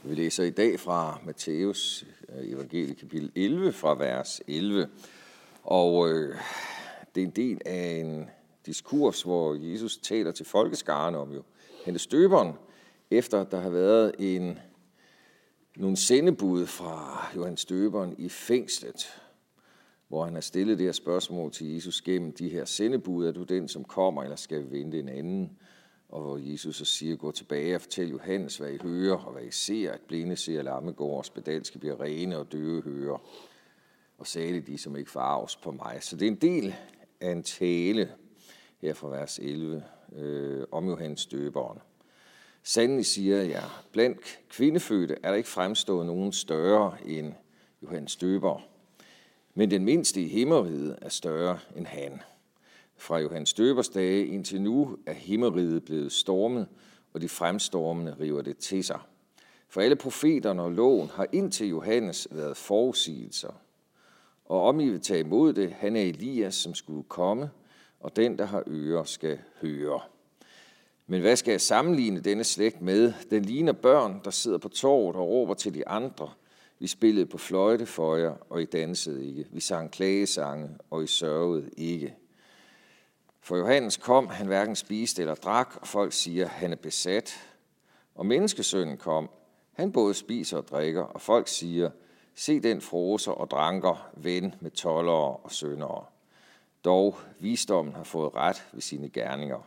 Vi læser i dag fra Matthæus evangeliet kapitel 11 fra vers 11. Og det er en del af en diskurs, hvor Jesus taler til folkeskarne om Johannes Døberen, efter der har været nogle sendebud fra Johannes Døberen i fængslet, hvor han har stillet det her spørgsmål til Jesus gennem de her sendebud: er du den, som kommer, eller skal vi vente en anden? Og hvor Jesus så siger: gå tilbage og fortæl Johannes, hvad I hører og hvad I ser, at blinde ser, lamme går, og spedalske bliver rene og døve hører. Og sagde de, som ikke forarves på mig. Så det er en del af en tale her fra vers 11 om Johannes Døberen. Sandelig siger jeg, blandt kvindefødte er der ikke fremstået nogen større end Johannes Døber, men den mindste i himmeriget er større end han. Fra Johannes Døbers dage indtil nu er himmeriget blevet stormet, og de fremstormende river det til sig. For alle profeterne og loven har indtil Johannes været forudsigelser. Og om I vil tage imod det, han er Elias, som skulle komme, og den, der har ører, skal høre. Men hvad skal jeg sammenligne denne slægt med? Den ligner børn, der sidder på torvet og råber til de andre. Vi spillede på fløjte for jer, og I dansede ikke. Vi sang klagesange, og I sørgede ikke. For Johannes kom, han hverken spiste eller drak, og folk siger, han er besat. Og menneskesønnen kom, han både spiser og drikker, og folk siger, se den froser og dranker, ven med toldere og syndere. Dog visdommen har fået ret ved sine gerninger.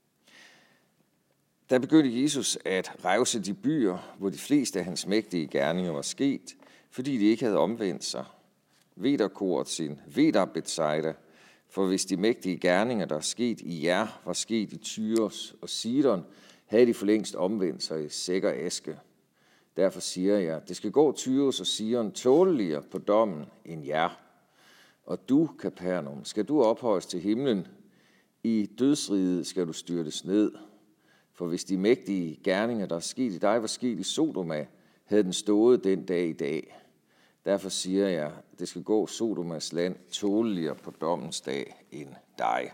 Der begyndte Jesus at revse de byer, hvor de fleste af hans mægtige gerninger var sket, fordi de ikke havde omvendt sig. Veder Korazin, veder Bethsaida, for hvis de mægtige gerninger, der er sket i jer, var sket i Tyros og Sidon, havde de for længst omvendt sig i sæk og aske. Derfor siger jeg, det skal gå Tyros og Sidon tåleligere på dommen end jer. Og du, Kapernaum, skal du ophøjes til himlen. I dødsriget skal du styrtes ned. For hvis de mægtige gerninger, der er sket i dig, var sket i Sodoma, havde den stået den dag i dag. Derfor siger jeg, det skal gå Sodomas land tåleligere på dommens dag end dig.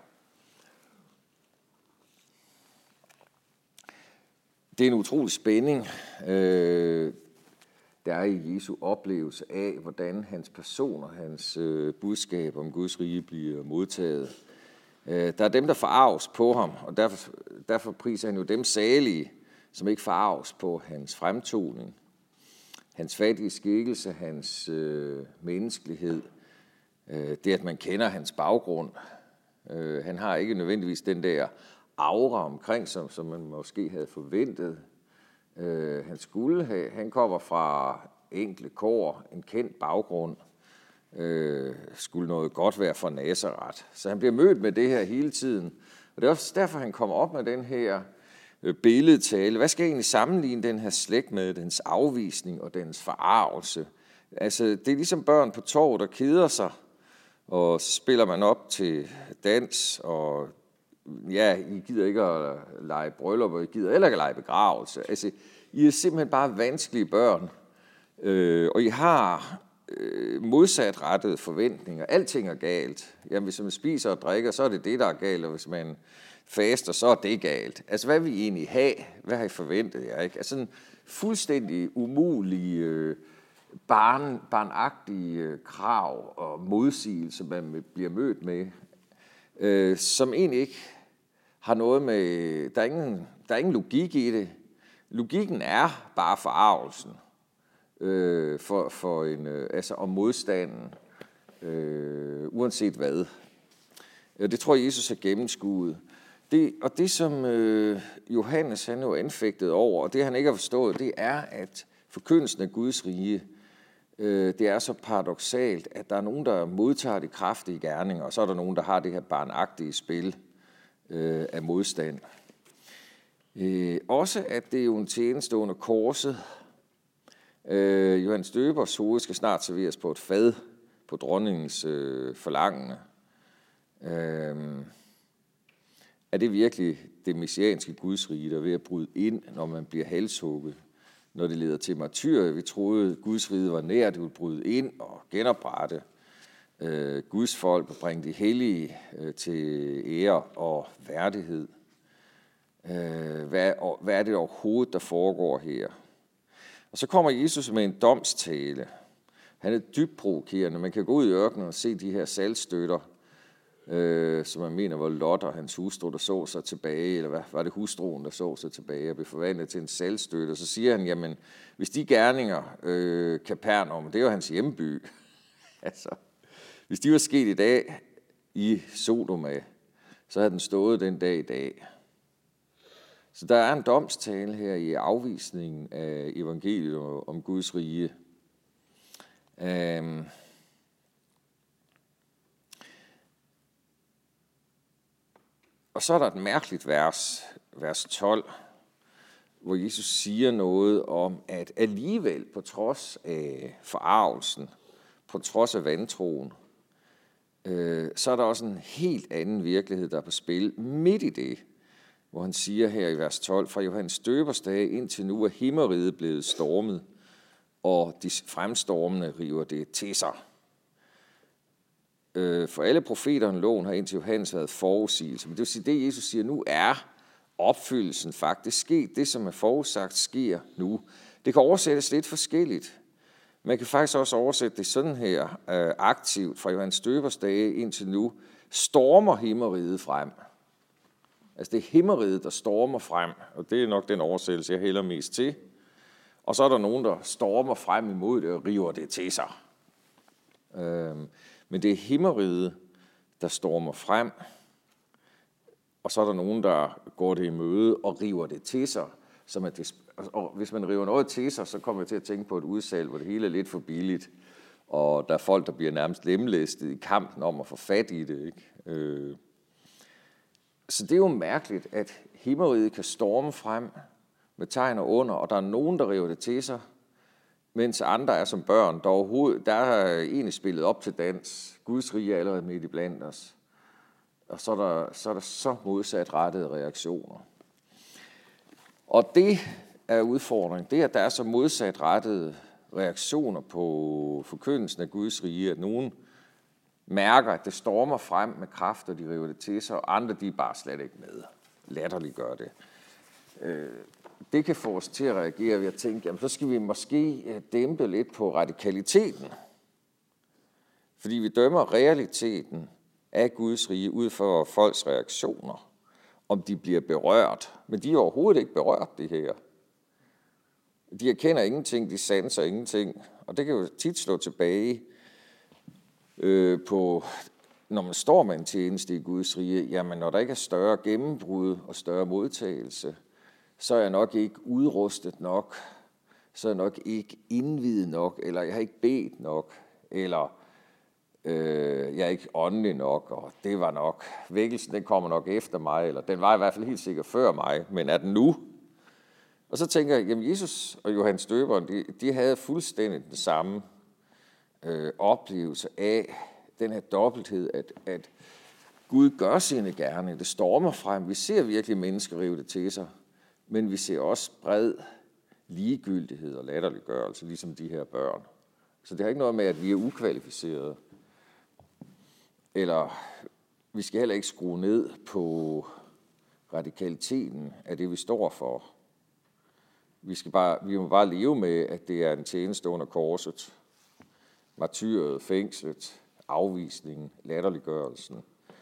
Det er en utrolig spænding, der er i Jesu oplevelse af, hvordan hans person og hans budskab om Guds rige bliver modtaget. Der er dem, der forarves på ham, og derfor priser han jo dem salige, som ikke forarves på hans fremtoning. Hans fattige skikkelse, hans menneskelighed, det at man kender hans baggrund. Han har ikke nødvendigvis den der aura omkring sig, som man måske havde forventet. Han skulle have. Han kommer fra enkle kår, en kendt baggrund. Skulle noget godt være fra Nazareth. Så han bliver mødt med det her hele tiden. Og det er også derfor, han kommer op med den her billedtale. Hvad skal jeg egentlig sammenligne den her slægt med? Dens afvisning og dens forarvelse. Altså, det er ligesom børn på torvet, der keder sig. Og så spiller man op til dans, og ja, I gider ikke at lege bryllup, og I gider heller ikke at lege begravelse. Altså, I er simpelthen bare vanskelige børn. Og I har modsatrettede forventninger. Alting er galt. Jamen, hvis man spiser og drikker, så er det det, der er galt, og hvis man faster, så er det galt. Altså, hvad vil I egentlig have? Hvad har I forventet jer? Ikke? Altså, sådan fuldstændig umulige, barnagtige krav og modsigelser, man bliver mødt med, som egentlig ikke har noget med... Der er ingen logik i det. Logikken er bare forarvelsen. Om modstanden, uanset hvad. Det tror jeg, Jesus har gennemskuet. Det som Johannes han jo anfægtet over, og det han ikke har forstået, det er, at forkyndelsen af Guds rige, det er så paradoksalt, at der er nogen, der modtager de kraftige gerninger, og så er der nogen, der har det her barnagtige spil af modstand. Også at det er jo en tjeneste under korset. Johannes Døbers hoved skal snart serveres på et fad på dronningens forlangende. Er det virkelig det messianske gudsrige, der er ved at bryde ind, når man bliver halshugget? Når det leder til martyr, vi troede, Guds rige var nær, det ville bryde ind og genoprette Guds folk og bringe de hellige til ære og værdighed. Hvad er det overhovedet, der foregår her? Og så kommer Jesus med en domstale. Han er dybt provokerende. Man kan gå ud i ørkenen og se de her saltstøtter, som man mener var Lot og hans hustru, der så sig tilbage, eller hvad var det hustruen, der så sig tilbage og blev forvandlet til en saltstøtte. Og så siger han, jamen, hvis de gerninger, Kapernaum, det er jo hans hjemby, altså, hvis de var sket i dag i Sodoma, så havde den stået den dag i dag. Så der er en domstale her i afvisningen af evangeliet om Guds rige. Og så er der et mærkeligt vers 12, hvor Jesus siger noget om, at alligevel på trods af forargelsen, på trods af vantroen, så er der også en helt anden virkelighed, der er på spil midt i det, hvor han siger her i vers 12, fra Johannes Døbers dage indtil nu er himmeriget blevet stormet, og de fremstormende river det til sig. For alle profeterne loven har indtil Johannes været forudsigelse. Men det vil sige, det Jesus siger, nu er opfyldelsen faktisk sket. Det, som er forudsagt, sker nu. Det kan oversættes lidt forskelligt. Man kan faktisk også oversætte det sådan her aktivt. Fra Johannes Døbers dage indtil nu stormer himmeriget frem. Altså det er himmeriget, der stormer frem. Og det er nok den oversættelse, jeg hælder mest til. Og så er der nogen, der stormer frem imod det og river det til sig. Men det er himmeriget, der stormer frem, og så er der nogen, der går det i møde og river det til sig. Og hvis man river noget til sig, så kommer jeg til at tænke på et udsalg, hvor det hele er lidt for billigt, og der er folk, der bliver nærmest lemlæstet i kampen om at få fat i det. Ikke? Så det er jo mærkeligt, at himmeriget kan storme frem med tegn og under, og der er nogen, der river det til sig, mens andre er som børn, der er egentlig spillet op til dans. Guds rige er allerede midt i blandt os. Og så er der så modsatrettede reaktioner. Og det er udfordringen. Det, at der er så modsatrettede reaktioner på forkyndelsen af Guds rige, at nogen mærker, at det stormer frem med kraft, og de river det til sig, og andre de er bare slet ikke med. Latterliggør det. Det kan få os til at reagere ved at tænke, jamen så skal vi måske dæmpe lidt på radikaliteten. Fordi vi dømmer realiteten af Guds rige ud for folks reaktioner, om de bliver berørt. Men de er overhovedet ikke berørt, det her. De erkender ingenting, de sanser ingenting. Og det kan jo tit slå tilbage på, når man står med en tjeneste i Guds rige, jamen når der ikke er større gennembrud og større modtagelse, så er jeg nok ikke udrustet nok, så er jeg nok ikke indviet nok, eller jeg har ikke bedt nok, eller jeg er ikke åndelig nok, og det var nok, vækkelsen den kommer nok efter mig, eller den var i hvert fald helt sikkert før mig, men er den nu? Og så tænker jeg, jamen Jesus og Johannes Døberen, de havde fuldstændig den samme oplevelse af den her dobbelthed, at Gud gør sine gerninger, det stormer frem, vi ser virkelig mennesker rive det til sig, men vi ser også bred ligegyldighed og latterliggørelse, ligesom de her børn. Så det har ikke noget med, at vi er ukvalificerede. Eller vi skal heller ikke skrue ned på radikaliteten af det, vi står for. Vi må bare leve med, at det er en tjeneste under korset. Martyret, fængslet, afvisningen, latterliggørelsen.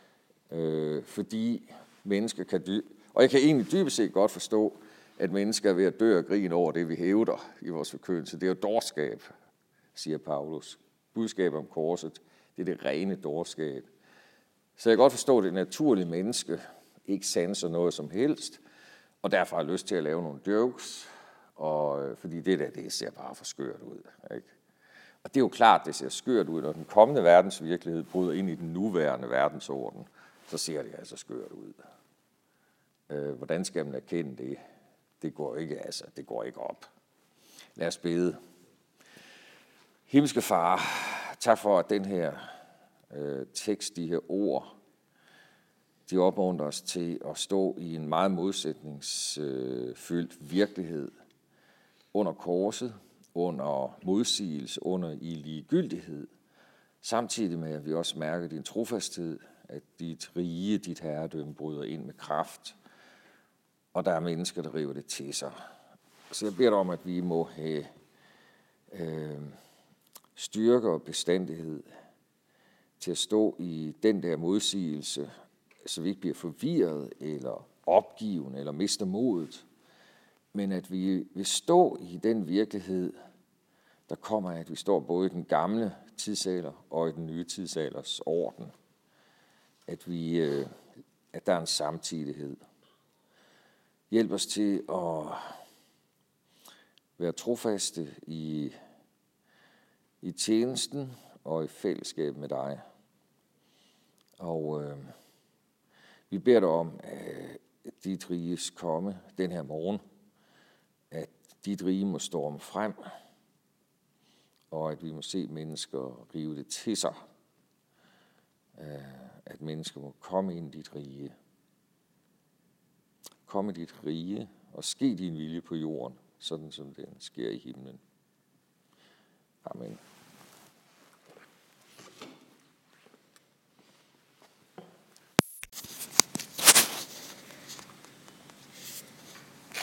Fordi mennesker kan og jeg kan egentlig dybest set godt forstå, at mennesker er ved at dø og grine over det, vi hævder i vores forkyndelse. Det er jo dårskab, siger Paulus. Budskab om korset, det er det rene dårskab. Så jeg kan godt forstå, at det naturlige menneske ikke sanser noget som helst, og derfor har lyst til at lave nogle jokes, fordi det ser bare for skørt ud. Ikke? Og det er jo klart, det ser skørt ud, når den kommende verdensvirkelighed bryder ind i den nuværende verdensorden, så ser det altså skørt ud. Hvordan skal man erkende det? Det går ikke op. Lad os bede. Himmelske Far, tak for, at den her tekst, de her ord, de opmuntrer os til at stå i en meget modsætningsfyldt virkelighed under korset, under modsigelse, under i ligegyldighed, samtidig med, at vi også mærker din trofasthed, at dit rige, dit herredømme bryder ind med kraft, og der er mennesker, der river det til sig. Så jeg beder dig om, at vi må have styrke og bestandighed til at stå i den der modsigelse, så vi ikke bliver forvirret eller opgiven eller mister modet, men at vi vil stå i den virkelighed, der kommer af, at vi står både i den gamle tidsalder og i den nye tidsalders orden. At der er en samtidighed. Hjælp os til at være trofaste i tjenesten og i fællesskab med dig. Og vi beder dig om, at dit riges komme den her morgen, at dit rige må storme frem, og at vi må se mennesker rive det til sig. At mennesker må komme ind i dit rige. Kom i dit rige, og ske din vilje på jorden, sådan som den sker i himlen. Amen.